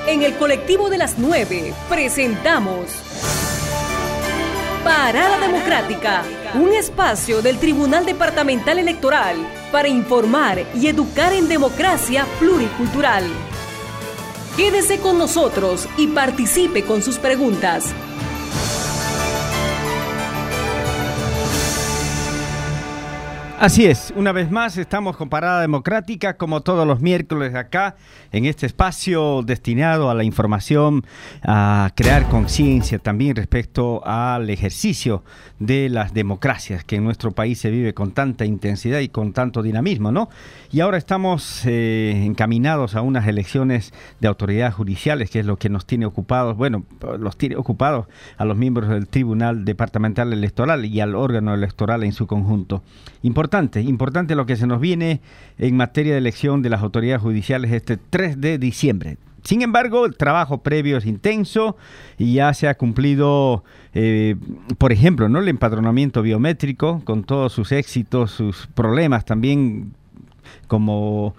En el colectivo de las 9 presentamos Parada Democrática, un espacio del Tribunal Departamental Electoral para informar y educar en democracia pluricultural. Quédese con nosotros y participe con sus preguntas. Así es, una vez más estamos con Parada Democrática, como todos los miércoles acá, en este espacio destinado a la información, a crear conciencia también respecto al ejercicio de las democracias que en nuestro país se vive con tanta intensidad y con tanto dinamismo, ¿no? Y ahora estamos encaminados a unas elecciones de autoridades judiciales, que es lo que nos tiene ocupados, los tiene ocupados a los miembros del Tribunal Departamental Electoral y al órgano electoral en su conjunto. Importante lo que se nos viene en materia de elección de las autoridades judiciales este 3 de diciembre. Sin embargo, el trabajo previo es intenso y ya se ha cumplido, por ejemplo, ¿no?, el empadronamiento biométrico con todos sus éxitos, sus problemas también, como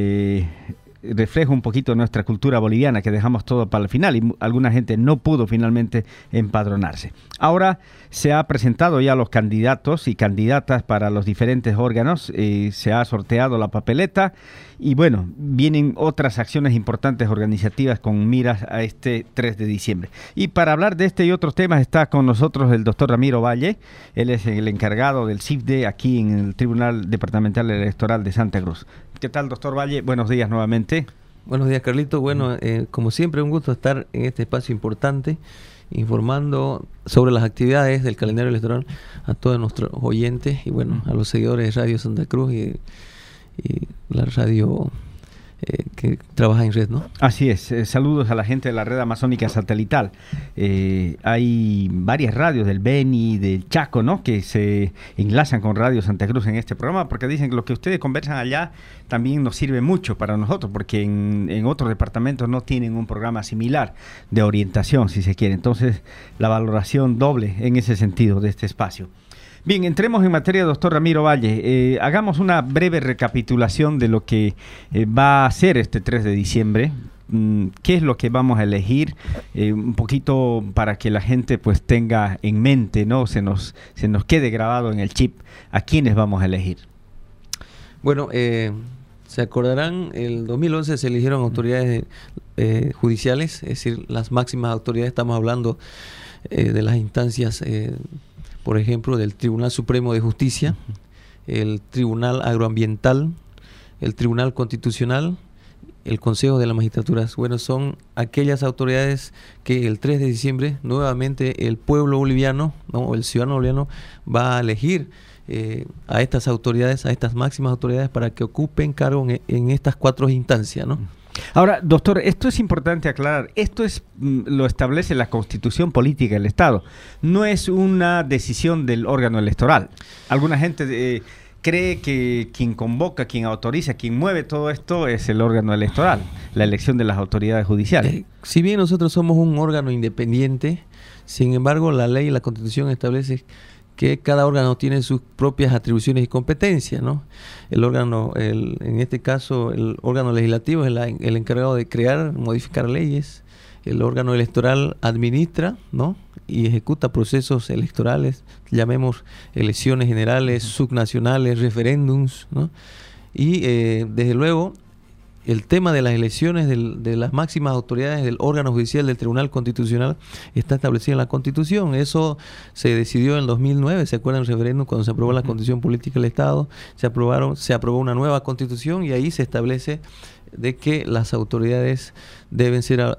refleja un poquito nuestra cultura boliviana, que dejamos todo para el final y alguna gente no pudo finalmente empadronarse. Ahora se ha presentado ya los candidatos y candidatas para los diferentes órganos, se ha sorteado la papeleta y bueno, vienen otras acciones importantes organizativas con miras a este 3 de diciembre. Y para hablar de este y otros temas está con nosotros el doctor Ramiro Valle. Él es el encargado del CIFDE aquí en el Tribunal Departamental Electoral de Santa Cruz. ¿Qué tal, doctor Valle? Buenos días nuevamente. Buenos días, Carlito. Bueno, como siempre, un gusto estar en este espacio importante, informando sobre las actividades del calendario electoral a todos nuestros oyentes y bueno, a los seguidores de Radio Santa Cruz y la radio que trabaja en red, ¿no? Así es, saludos a la gente de la red amazónica satelital. Hay varias radios del Beni, del Chaco, ¿no?, que se enlazan con Radio Santa Cruz en este programa, porque dicen que lo que ustedes conversan allá también nos sirve mucho para nosotros, porque en otros departamentos no tienen un programa similar de orientación, si se quiere. Entonces, la valoración doble en ese sentido de este espacio. Bien, entremos en materia, doctor Ramiro Valle. Hagamos una breve recapitulación de lo que va a ser este 3 de diciembre. ¿Qué es lo que vamos a elegir? Un poquito para que la gente pues tenga en mente, ¿no? Se nos quede grabado en el chip a quiénes vamos a elegir. Bueno, se acordarán, el 2011 se eligieron autoridades judiciales, es decir, las máximas autoridades. Estamos hablando de las instancias, por ejemplo, del Tribunal Supremo de Justicia, el Tribunal Agroambiental, el Tribunal Constitucional, el Consejo de la Magistratura. Bueno, son aquellas autoridades que el 3 de diciembre nuevamente el pueblo boliviano, ¿no?, o el ciudadano boliviano va a elegir a estas autoridades, a estas máximas autoridades, para que ocupen cargo en estas 4 instancias, ¿no? Ahora, doctor, esto es importante aclarar. Esto lo establece la Constitución Política del Estado. No es una decisión del órgano electoral. Alguna gente cree que quien convoca, quien autoriza, quien mueve todo esto es el órgano electoral, la elección de las autoridades judiciales. Si bien nosotros somos un órgano independiente, sin embargo, la ley y la Constitución establece que cada órgano tiene sus propias atribuciones y competencias, ¿no? El órgano, en este caso, el órgano legislativo es el encargado de crear, modificar leyes. El órgano electoral administra, ¿no?, y ejecuta procesos electorales, llamemos elecciones generales, subnacionales, referéndums, ¿no? Y desde luego, el tema de las elecciones de las máximas autoridades del órgano judicial del Tribunal Constitucional está establecido en la Constitución. Eso se decidió en 2009, ¿se acuerdan del referéndum cuando se aprobó la Constitución Política del Estado? Se aprobó una nueva Constitución y ahí se establece de que las autoridades deben ser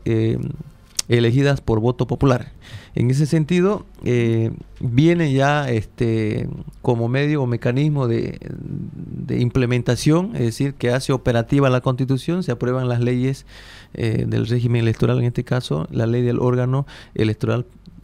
elegidas por voto popular. En ese sentido, viene ya como medio o mecanismo de implementación, es decir, que hace operativa la Constitución, se aprueban las leyes del régimen electoral, en este caso, la ley del órgano electoral,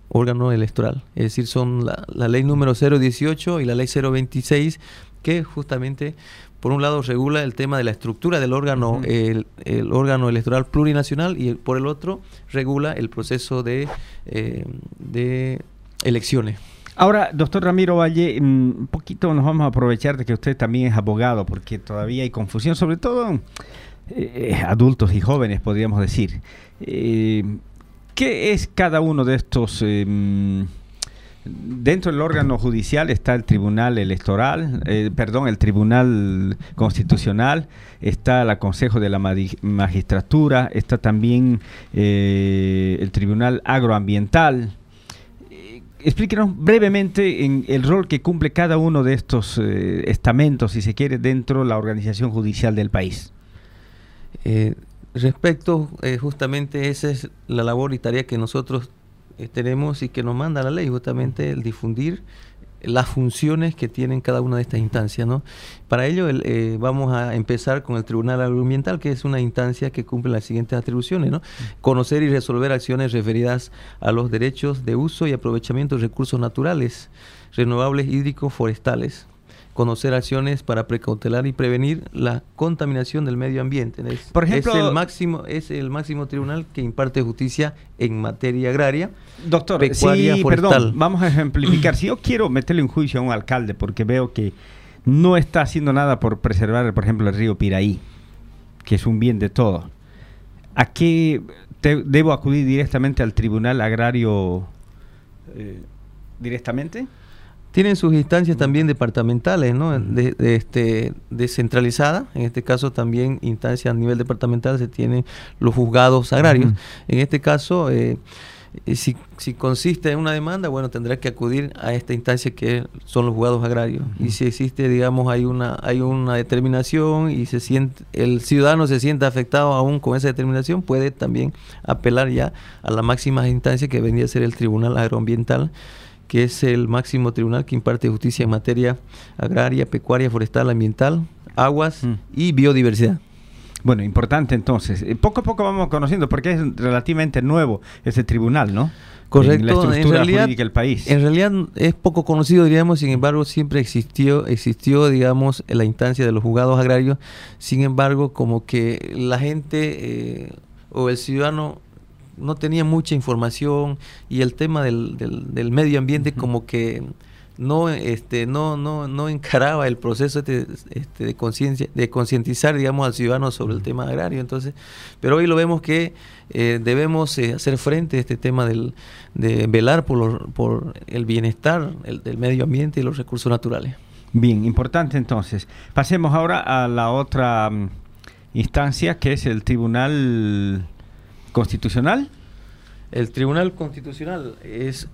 es decir, son la ley número 018 y la ley 026, que justamente, por un lado, regula el tema de la estructura del órgano, el órgano electoral plurinacional, y por el otro, regula el proceso de elecciones. Ahora, doctor Ramiro Valle, un poquito nos vamos a aprovechar de que usted también es abogado, porque todavía hay confusión, sobre todo adultos y jóvenes, podríamos decir. ¿Qué es cada uno de estos? Dentro del órgano judicial está el Tribunal Electoral, el Tribunal Constitucional, está el Consejo de la Magistratura, está también el Tribunal Agroambiental. Explíquenos brevemente en el rol que cumple cada uno de estos estamentos, si se quiere, dentro de la organización judicial del país. Respecto, justamente esa es la labor y tarea que nosotros tenemos y que nos manda la ley, justamente el difundir las funciones que tienen cada una de estas instancias, ¿no? Para ello vamos a empezar con el Tribunal Agroambiental, que es una instancia que cumple las siguientes atribuciones, ¿no? Conocer y resolver acciones referidas a los derechos de uso y aprovechamiento de recursos naturales, renovables, hídricos, forestales. Conocer acciones para precautelar y prevenir la contaminación del medio ambiente. Por ejemplo, es el máximo tribunal que imparte justicia en materia agraria, doctor, pecuaria, forestal. Perdón, vamos a ejemplificar. Si yo quiero meterle un juicio a un alcalde porque veo que no está haciendo nada por preservar, por ejemplo, el río Piraí, que es un bien de todos, ¿a qué debo acudir directamente al Tribunal Agrario directamente? Tienen sus instancias también departamentales, ¿no? Descentralizadas. En este caso también instancias a nivel departamental se tienen los juzgados agrarios. En este caso, si consiste en una demanda, bueno, tendrá que acudir a esta instancia que son los juzgados agrarios. Y si existe, digamos, hay una determinación y el ciudadano se siente afectado aún con esa determinación, puede también apelar ya a la máxima instancia que vendría a ser el Tribunal Agroambiental, que es el máximo tribunal que imparte justicia en materia agraria, pecuaria, forestal, ambiental, aguas y biodiversidad. Bueno, importante entonces. Poco a poco vamos conociendo, porque es relativamente nuevo ese tribunal, ¿no? Correcto. En la estructura jurídica del país. En realidad es poco conocido, diríamos, sin embargo siempre existió, digamos, la instancia de los juzgados agrarios. Sin embargo, como que la gente o el ciudadano no tenía mucha información y el tema del medio ambiente como que no encaraba el proceso de concientizar, digamos, al ciudadano sobre el tema agrario. Entonces, pero hoy lo vemos que debemos hacer frente a este tema de velar por el bienestar del medio ambiente y los recursos naturales. Bien, importante entonces. Pasemos ahora a la otra instancia, que es el Tribunal Constitucional. El Tribunal Constitucional es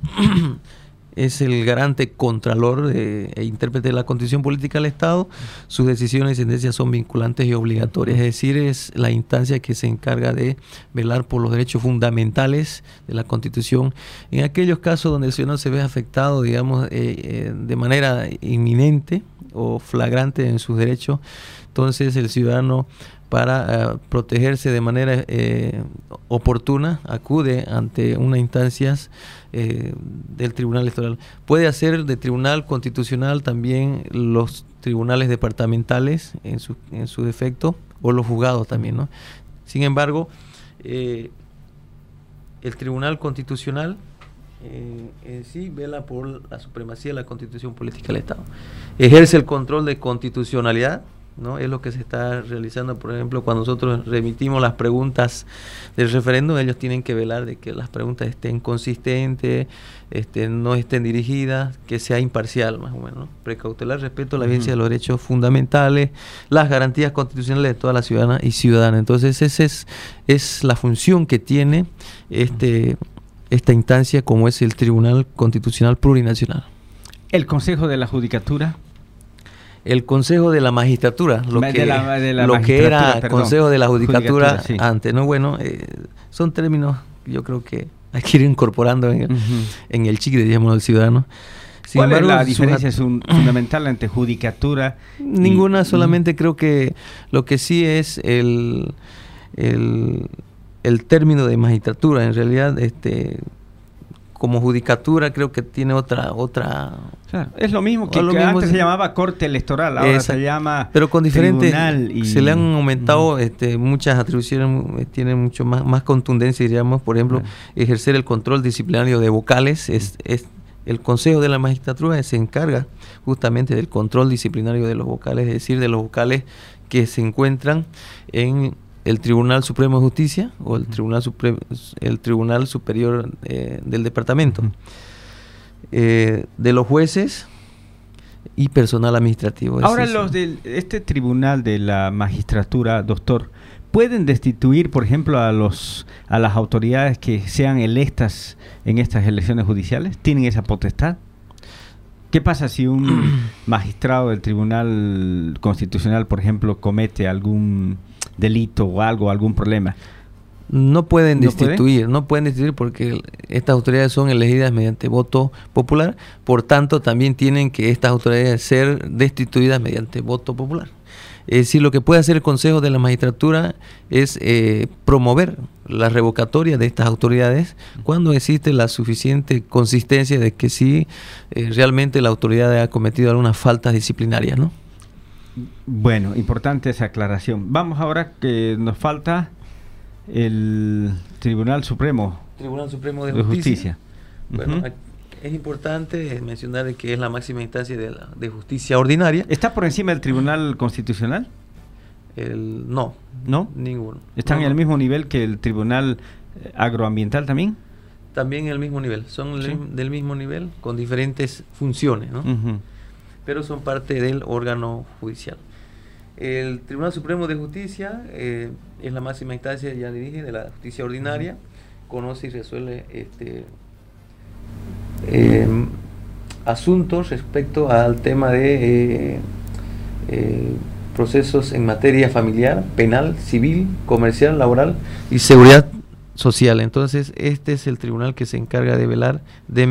el garante contralor e intérprete de la Constitución Política del Estado. Sus decisiones y sentencias son vinculantes y obligatorias, es decir, es la instancia que se encarga de velar por los derechos fundamentales de la Constitución. En aquellos casos donde el ciudadano se ve afectado, digamos, de manera inminente o flagrante en sus derechos, entonces el ciudadano, para protegerse de manera oportuna, acude ante una instancia del Tribunal Electoral. Puede hacer de Tribunal Constitucional también los tribunales departamentales en su defecto, o los juzgados también, ¿no? Sin embargo, el Tribunal Constitucional en sí vela por la supremacía de la Constitución Política del Estado. Ejerce el control de constitucionalidad, ¿no? Es lo que se está realizando, por ejemplo, cuando nosotros remitimos las preguntas del referéndum, ellos tienen que velar de que las preguntas estén consistentes, no estén dirigidas, que sea imparcial, más o menos, ¿no? Precautelar respeto a la vigencia de los derechos fundamentales, las garantías constitucionales de todas las ciudadanas y ciudadanos. Entonces esa es la función que tiene esta instancia, como es el Tribunal Constitucional Plurinacional. ¿El Consejo de la Judicatura? El Consejo de la Magistratura, lo que era perdón, Consejo de la Judicatura sí. Antes, ¿no? Bueno, son términos que yo creo que hay que ir incorporando en el chicle, digamos, del ciudadano. ¿Cuál es la diferencia es fundamental entre judicatura? Ninguna, solamente creo que lo que sí es el término de magistratura. En realidad, como judicatura creo que tiene otra. Claro, es lo mismo que antes se llamaba Corte Electoral, ahora se llama pero con diferentes tribunal se le han aumentado muchas atribuciones, tienen mucho más contundencia, diríamos, por ejemplo, ejercer el control disciplinario de vocales, el Consejo de la Magistratura se encarga justamente del control disciplinario de los vocales, es decir, de los vocales que se encuentran en el Tribunal Supremo de Justicia o el Tribunal Superior del Departamento, de los jueces y personal administrativo. Ahora, los de este Tribunal de la Magistratura, doctor, ¿pueden destituir, por ejemplo, a las autoridades que sean electas en estas elecciones judiciales? ¿Tienen esa potestad? ¿Qué pasa si un magistrado del Tribunal Constitucional, por ejemplo, comete algún delito o algún problema? No pueden destituir porque estas autoridades son elegidas mediante voto popular, por tanto también tienen que estas autoridades ser destituidas mediante voto popular. Es decir, lo que puede hacer el Consejo de la Magistratura es promover la revocatoria de estas autoridades cuando existe la suficiente consistencia de que sí realmente la autoridad ha cometido algunas faltas disciplinarias, ¿no? Bueno, importante esa aclaración. Vamos ahora que nos falta el Tribunal Supremo de Justicia. Bueno, es importante mencionar que es la máxima instancia de justicia ordinaria. ¿Está por encima del Tribunal Constitucional? No, ninguno. ¿Están en el mismo nivel que el Tribunal Agroambiental también? También en el mismo nivel, son del mismo nivel con diferentes funciones, ¿no? Pero son parte del órgano judicial. El Tribunal Supremo de Justicia es la máxima instancia, ya le dije, de la justicia ordinaria, conoce y resuelve asuntos respecto al tema de procesos en materia familiar, penal, civil, comercial, laboral y seguridad social. Entonces, este es el tribunal que se encarga de velar,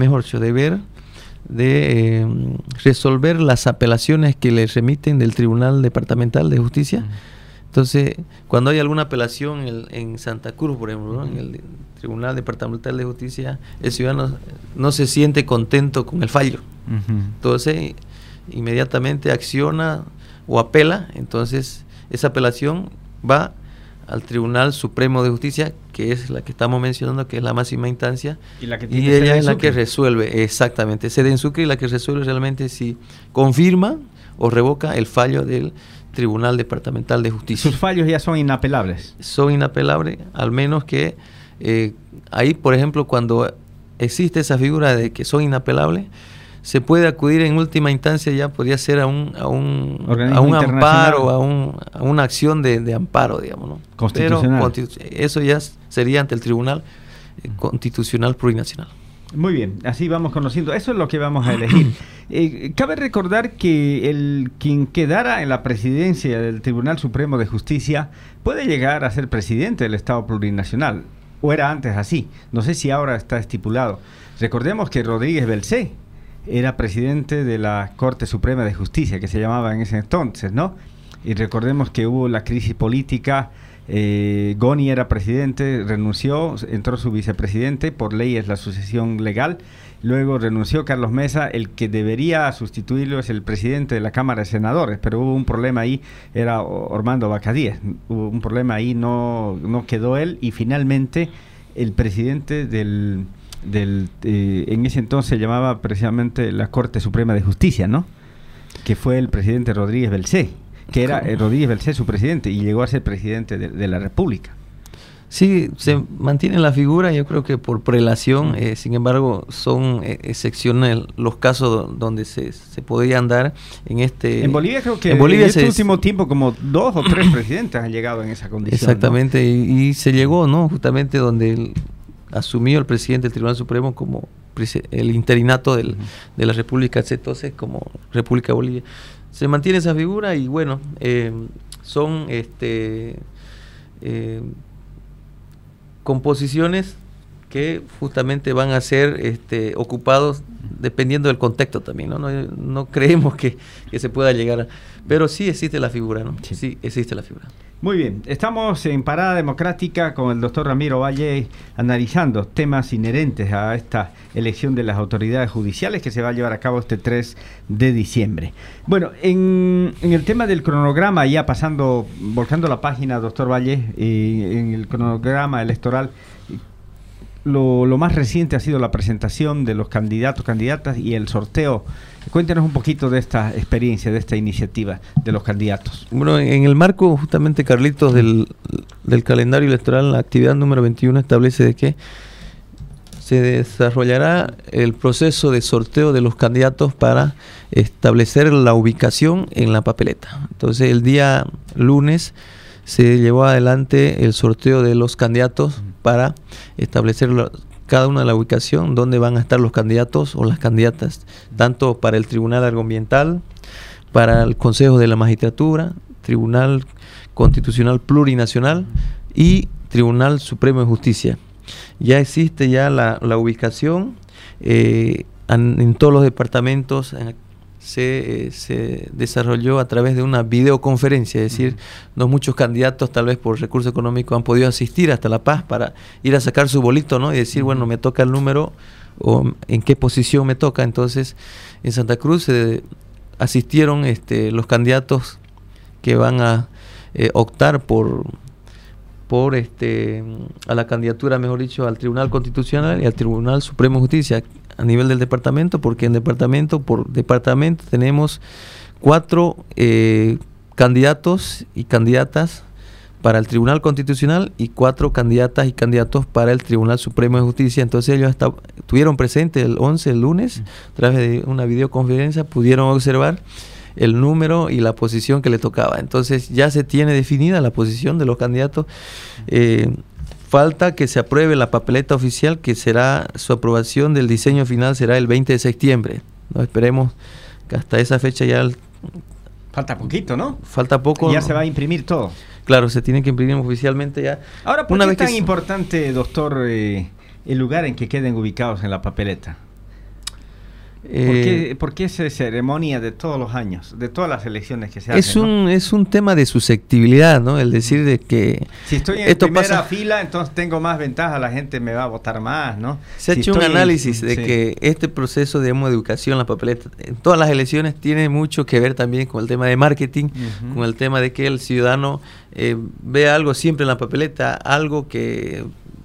de resolver las apelaciones que le remiten del Tribunal Departamental de Justicia. Entonces, cuando hay alguna apelación en Santa Cruz, por ejemplo, ¿no? En el Tribunal Departamental de Justicia, el ciudadano no se siente contento con el fallo. Entonces, inmediatamente acciona o apela. Entonces, esa apelación va al Tribunal Supremo de Justicia, que es la que estamos mencionando, que es la máxima instancia, y ella es la que resuelve, exactamente, sede en Sucre, y la que resuelve realmente si confirma o revoca el fallo del Tribunal Departamental de Justicia. ¿Sus fallos ya son inapelables? Son inapelables, al menos que ahí, por ejemplo, cuando existe esa figura de que son inapelables, se puede acudir en última instancia, ya podría ser a un amparo, a una acción de amparo, digamos, ¿no? Constitucional. Pero eso ya sería ante el Tribunal Constitucional Plurinacional. Muy bien, así vamos conociendo. Eso es lo que vamos a elegir. Cabe recordar que quien quedara en la presidencia del Tribunal Supremo de Justicia puede llegar a ser presidente del Estado Plurinacional, o era antes así. No sé si ahora está estipulado. Recordemos que Rodríguez Belcé era presidente de la Corte Suprema de Justicia, que se llamaba en ese entonces, ¿no? Y recordemos que hubo la crisis política, Goni era presidente, renunció, entró su vicepresidente, por ley es la sucesión legal, luego renunció Carlos Mesa, el que debería sustituirlo es el presidente de la Cámara de Senadores, pero hubo un problema ahí, era Ormando Bacadíez, hubo un problema ahí, no quedó él, y finalmente el presidente en ese entonces se llamaba precisamente la Corte Suprema de Justicia, ¿no? Que fue el presidente Rodríguez Belcé, que era Rodríguez Belcé su presidente, y llegó a ser presidente de la República. Sí, se mantiene la figura, yo creo que por prelación, sin embargo, son excepcionales los casos donde se podrían dar En Bolivia creo que en este último tiempo como 2 o 3 presidentes han llegado en esa condición. Exactamente, ¿no? y se llegó, ¿no? Justamente donde asumió el presidente del Tribunal Supremo como el interinato de la República, entonces como República Bolivia. Se mantiene esa figura y bueno, son composiciones que justamente van a ser ocupados dependiendo del contexto también, ¿no? No creemos que se pueda llegar pero sí existe la figura, ¿no? Sí existe la figura. Muy bien, estamos en Parada Democrática con el doctor Ramiro Valle analizando temas inherentes a esta elección de las autoridades judiciales que se va a llevar a cabo este 3 de diciembre. Bueno, en el tema del cronograma, ya volcando la página, doctor Valle, en el cronograma electoral, lo más reciente ha sido la presentación de los candidatos, candidatas y el sorteo. Cuéntenos un poquito de esta experiencia, de esta iniciativa de los candidatos. Bueno, en el marco justamente, Carlitos, del calendario electoral, la actividad número 21 establece de que se desarrollará el proceso de sorteo de los candidatos para establecer la ubicación en la papeleta. Entonces, el día lunes se llevó adelante el sorteo de los candidatos para establecer cada una de la ubicación donde van a estar los candidatos o las candidatas, tanto para el Tribunal Agroambiental, para el Consejo de la Magistratura, Tribunal Constitucional Plurinacional y Tribunal Supremo de Justicia. Ya existe ya la ubicación en todos los departamentos. Se desarrolló a través de una videoconferencia, es decir, no muchos candidatos tal vez por recursos económicos han podido asistir hasta La Paz para ir a sacar su bolito, ¿no? Y decir, bueno, me toca el número o en qué posición me toca. Entonces, en Santa Cruz asistieron los candidatos que van a optar a la candidatura, mejor dicho, al Tribunal Constitucional y al Tribunal Supremo de Justicia a nivel del departamento, porque en departamento por departamento tenemos 4 candidatos y candidatas para el Tribunal Constitucional y 4 candidatas y candidatos para el Tribunal Supremo de Justicia. Entonces ellos estuvieron presentes el lunes, a través de una videoconferencia pudieron observar el número y la posición que le tocaba. Entonces ya se tiene definida la posición de los candidatos. Falta que se apruebe la papeleta oficial, que será su aprobación del diseño final será el 20 de septiembre. ¿No? Esperemos que hasta esa fecha ya... Falta poquito, ¿no? Falta poco. Ya se va a imprimir todo. Claro, se tiene que imprimir oficialmente ya. Ahora, ¿por qué es tan importante, doctor, el lugar en que queden ubicados en la papeleta? ¿Por qué esa ceremonia de todos los años, de todas las elecciones que se hacen? Es un tema de susceptibilidad, ¿no? El decir de que... Si estoy en primera fila, entonces tengo más ventaja, la gente me va a votar más, ¿no? Se ha hecho un análisis de que este proceso de educación, la papeleta, en todas las elecciones tiene mucho que ver también con el tema de marketing, con el tema de que el ciudadano vea algo siempre en la papeleta, algo que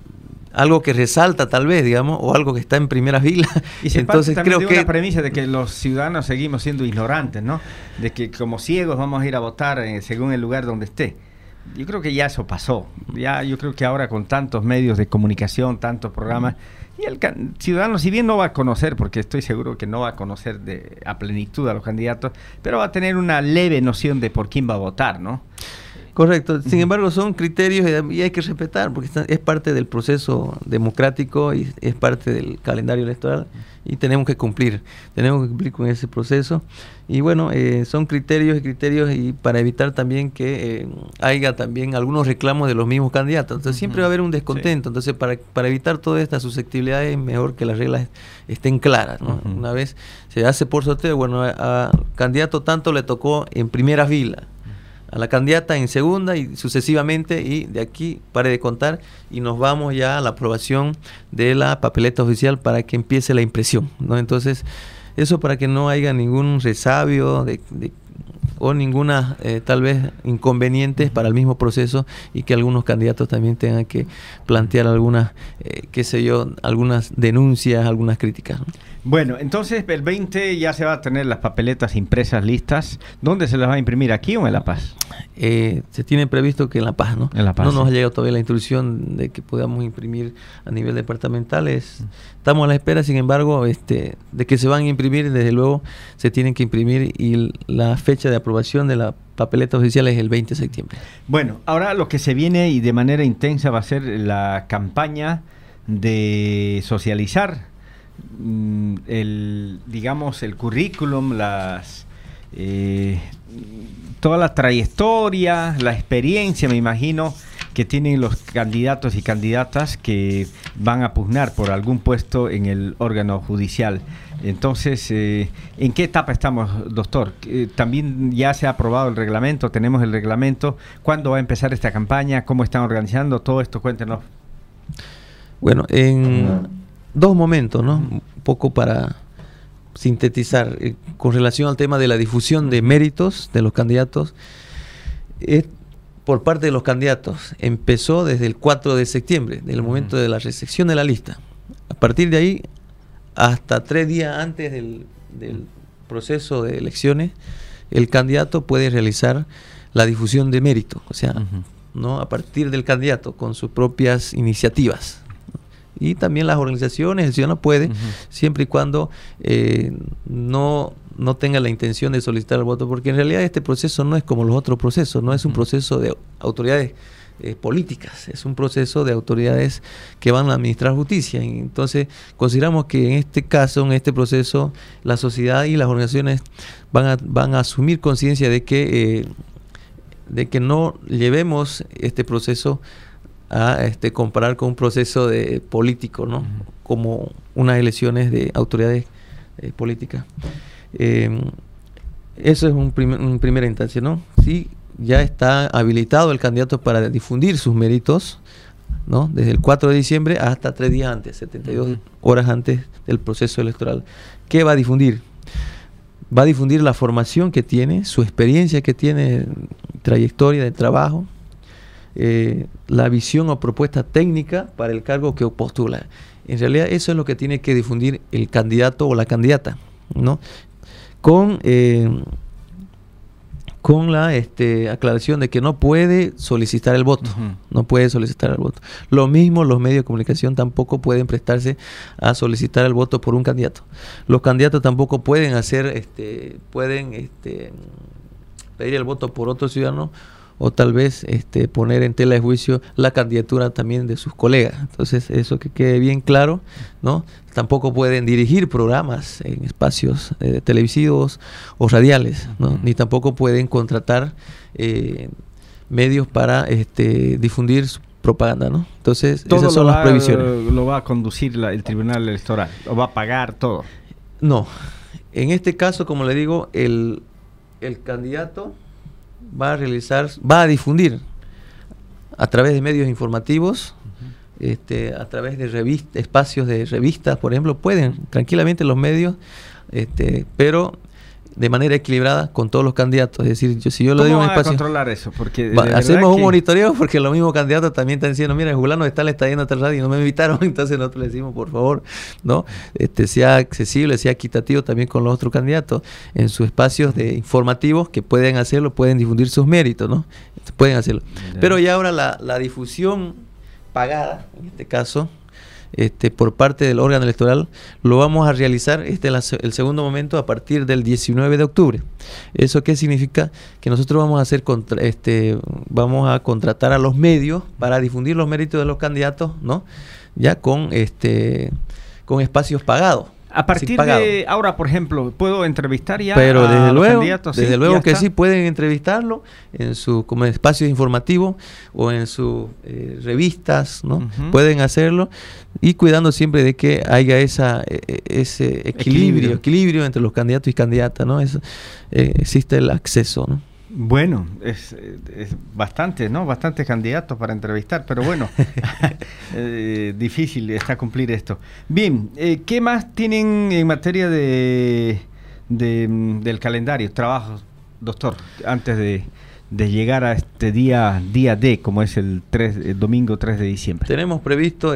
resalta tal vez, digamos, o algo que está en primera fila. Y se entonces creo de una premisa de que los ciudadanos seguimos siendo ignorantes, ¿no? De que como ciegos vamos a ir a votar según el lugar donde esté. Yo creo que ya eso pasó. Ya yo creo que ahora con tantos medios de comunicación, tantos programas, y el ciudadano, si bien no va a conocer, porque estoy seguro que no va a conocer a plenitud a los candidatos, pero va a tener una leve noción de por quién va a votar, ¿no? Correcto, sin embargo son criterios y hay que respetar porque es parte del proceso democrático y es parte del calendario electoral y tenemos que cumplir con ese proceso y bueno, son criterios y para evitar también que haya también algunos reclamos de los mismos candidatos, entonces siempre va a haber un descontento, entonces para evitar toda esta susceptibilidad es mejor que las reglas estén claras, ¿no? Una vez se hace por sorteo, bueno, a candidato tanto le tocó en primera fila, a la candidata en segunda y sucesivamente, y de aquí pare de contar y nos vamos ya a la aprobación de la papeleta oficial para que empiece la impresión, ¿no? Entonces, eso para que no haya ningún resabio o ninguna tal vez inconvenientes para el mismo proceso y que algunos candidatos también tengan que plantear algunas, algunas denuncias, algunas críticas, ¿no? Bueno, entonces el 20 ya se va a tener las papeletas impresas listas. ¿Dónde se las va a imprimir? ¿Aquí o en La Paz? Se tiene previsto que en La Paz, ¿no? En La Paz, no nos ha llegado todavía la instrucción de que podamos imprimir a nivel departamental. Estamos a la espera, sin embargo, de que se van a imprimir, desde luego se tienen que imprimir y la fecha de aprobación de la papeleta oficial es el 20 de septiembre. Bueno, ahora lo que se viene y de manera intensa va a ser la campaña de socializar el currículum, toda la trayectoria, la experiencia, me imagino, que tienen los candidatos y candidatas que van a pugnar por algún puesto en el órgano judicial. Entonces, ¿en qué etapa estamos, doctor? También ya se ha aprobado el reglamento, tenemos el reglamento. ¿Cuándo va a empezar esta campaña? ¿Cómo están organizando todo esto? Cuéntenos. Bueno, en 2 momentos, ¿no? Un poco para sintetizar con relación al tema de la difusión de méritos de los candidatos. por parte de los candidatos empezó desde el 4 de septiembre, del momento de la recepción de la lista. A partir de ahí, hasta 3 días antes del proceso de elecciones, el candidato puede realizar la difusión de mérito, o sea, ¿no? A partir del candidato, con sus propias iniciativas. Y también las organizaciones, el ciudadano puede, siempre y cuando no tenga la intención de solicitar el voto, porque en realidad este proceso no es como los otros procesos, no es un proceso de autoridades políticas, es un proceso de autoridades que van a administrar justicia. Entonces consideramos que en este caso, en este proceso, la sociedad y las organizaciones van a asumir conciencia de que no llevemos este proceso a comparar con un proceso de político, ¿no? Como unas elecciones de autoridades políticas. Eso es un primera instancia, ¿no? Sí, ya está habilitado el candidato para difundir sus méritos, ¿no? Desde el 4 de diciembre hasta 3 días antes, 72 horas antes del proceso electoral. ¿Qué va a difundir? Va a difundir la formación que tiene, su experiencia que tiene, trayectoria de trabajo, la visión o propuesta técnica para el cargo que postula. En realidad eso es lo que tiene que difundir el candidato o la candidata, ¿no? Con la aclaración de que no puede solicitar el voto, no puede solicitar el voto. Lo mismo los medios de comunicación tampoco pueden prestarse a solicitar el voto por un candidato. Los candidatos tampoco pueden pedir el voto por otro ciudadano, o tal vez poner en tela de juicio la candidatura también de sus colegas. Entonces, eso que quede bien claro, ¿no? Tampoco pueden dirigir programas en espacios televisivos o radiales, ¿no? Ni tampoco pueden contratar medios para difundir su propaganda, ¿no? Entonces, esas son las prohibiciones. ¿Lo va a conducir el Tribunal Electoral? ¿O va a pagar todo? No. En este caso, como le digo, el candidato va a difundir a través de medios informativos, a través de espacios de revistas, por ejemplo, pueden tranquilamente los medios, pero de manera equilibrada con todos los candidatos. Es decir, si yo lo digo en espacio, controlar eso? Porque hacemos un monitoreo, porque los mismos candidatos también están diciendo, mira, fulano le está yendo a tal radio y no me invitaron, entonces nosotros le decimos, por favor, ¿no? Sea accesible, sea equitativo también con los otros candidatos en sus espacios informativos, que pueden hacerlo, pueden difundir sus méritos, ¿no? Pueden hacerlo. Pero ya ahora la difusión pagada, en este caso, por parte del órgano electoral, lo vamos a realizar el segundo momento a partir del 19 de octubre. ¿Eso qué significa? Que nosotros vamos a hacer vamos a contratar a los medios para difundir los méritos de los candidatos, ¿no? Ya con espacios pagados. A partir de ahora, por ejemplo, ¿puedo entrevistar ya a los candidatos? Desde luego que sí, pueden entrevistarlo como espacios informativos o en sus revistas, ¿no? Pueden hacerlo, y cuidando siempre de que haya ese equilibrio entre los candidatos y candidatas, ¿no? Existe el acceso, ¿no? Bueno, es bastante, ¿no? Bastantes candidatos para entrevistar, pero bueno, difícil está cumplir esto. Bien, ¿qué más tienen en materia del calendario, trabajos, doctor, antes de llegar a este día D, como es el domingo 3 de diciembre? Tenemos previsto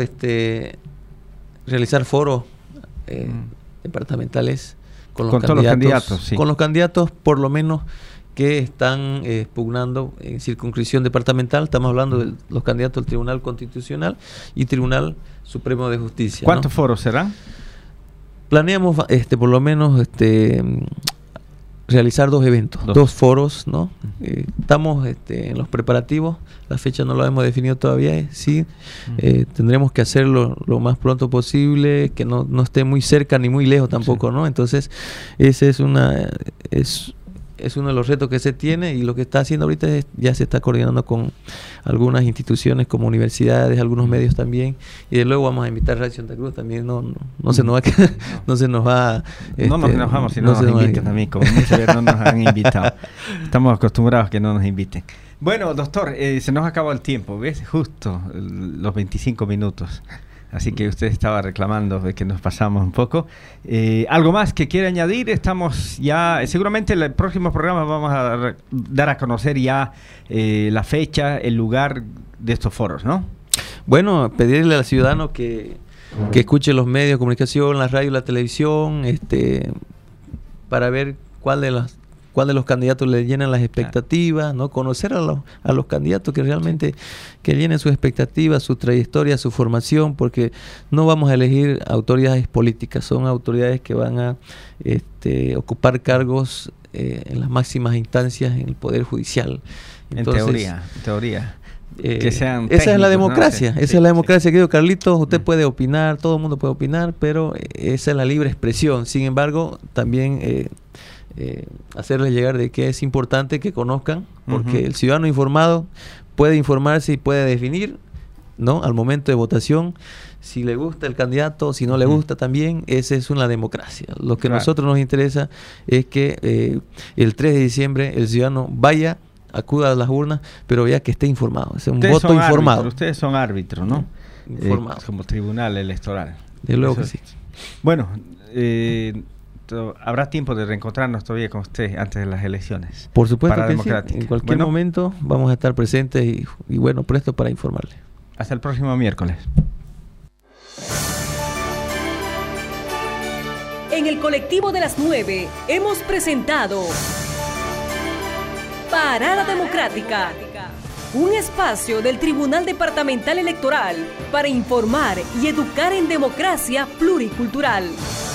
realizar foros departamentales con todos los candidatos, sí. Con los candidatos, por lo menos, que están pugnando en circunscripción departamental. Estamos hablando de los candidatos del Tribunal Constitucional y Tribunal Supremo de Justicia. ¿Cuántos foros serán? Planeamos por lo menos realizar 2 eventos, 2 foros, ¿no? Estamos en los preparativos, la fecha no la hemos definido todavía, sí. Tendremos que hacerlo lo más pronto posible, que no esté muy cerca ni muy lejos tampoco, sí, ¿no? Entonces, ese es uno de los retos que se tiene, y lo que está haciendo ahorita ya se está coordinando con algunas instituciones como universidades, algunos medios también, y de luego vamos a invitar a Radio Santa Cruz también. No se nos va no se nos va no nos enojamos si no nos invitan también, como muchas veces no nos han invitado. Estamos acostumbrados a que no nos inviten. Bueno, doctor, se nos acaba el tiempo, ¿ves? Justo los 25 minutos. Así que usted estaba reclamando de que nos pasamos un poco. ¿Algo más que quiere añadir? Estamos ya, seguramente en el próximo programa vamos a dar a conocer ya la fecha, el lugar de estos foros, ¿no? Bueno, pedirle al ciudadano que escuche los medios de comunicación, la radio, la televisión, para ver cuál de los candidatos le llenan las expectativas, ¿no? Conocer a los candidatos que realmente que llenen sus expectativas, su trayectoria, su formación, porque no vamos a elegir autoridades políticas, son autoridades que van a ocupar cargos en las máximas instancias en el Poder Judicial. Entonces, en teoría. Que sean esa es la técnicos, democracia, ¿no? esa es la democracia, querido Carlitos. Usted puede opinar, todo el mundo puede opinar, pero esa es la libre expresión. Sin embargo, también hacerles llegar de que es importante que conozcan, porque el ciudadano informado puede informarse y puede definir, ¿no? Al momento de votación, si le gusta el candidato, si no le gusta también. Esa es una democracia. Lo que a nosotros nos interesa es que el 3 de diciembre el ciudadano acuda a las urnas, pero ya que esté informado. Es un voto informado. Ustedes son árbitros, ¿no? Informado. Como tribunal electoral. De luego que sí. Bueno, habrá tiempo de reencontrarnos todavía con usted antes de las elecciones. Por supuesto que sí. En cualquier momento vamos a estar presentes y bueno, presto para informarle. Hasta el próximo miércoles. En el Colectivo de las 9 hemos presentado Parada Democrática, un espacio del Tribunal Departamental Electoral para informar y educar en democracia pluricultural.